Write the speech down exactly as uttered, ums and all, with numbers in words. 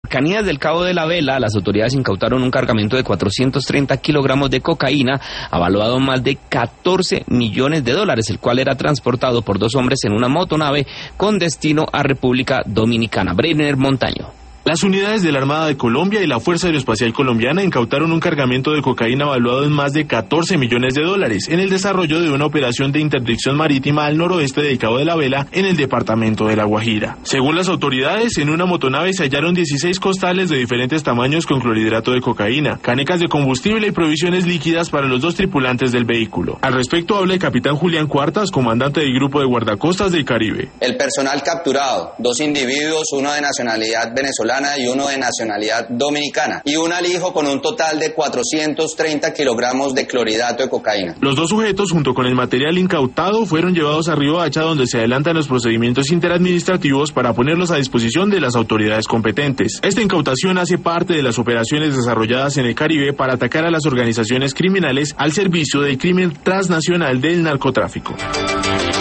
Cercanías del Cabo de la Vela, las autoridades incautaron un cargamento de cuatrocientos treinta kilogramos de cocaína, avaluado en más de catorce millones de dólares, el cual era transportado por dos hombres en una motonave con destino a República Dominicana. Breiner Montaño. Las unidades de la Armada de Colombia y la Fuerza Aeroespacial Colombiana incautaron un cargamento de cocaína valuado en más de catorce millones de dólares en el desarrollo de una operación de interdicción marítima al noroeste del Cabo de la Vela, en el departamento de La Guajira. Según las autoridades, en una motonave se hallaron dieciséis costales de diferentes tamaños con clorhidrato de cocaína, canecas de combustible y provisiones líquidas para los dos tripulantes del vehículo. Al respecto habla el capitán Julián Cuartas, comandante del Grupo de Guardacostas del Caribe. El personal capturado, dos individuos, uno de nacionalidad venezolana y uno de nacionalidad dominicana, y un alijo con un total de cuatrocientos treinta kilogramos de clorhidrato de cocaína. Los dos sujetos, junto con el material incautado, fueron llevados a Riohacha, donde se adelantan los procedimientos interadministrativos para ponerlos a disposición de las autoridades competentes. Esta incautación hace parte de las operaciones desarrolladas en el Caribe para atacar a las organizaciones criminales al servicio del crimen transnacional del narcotráfico.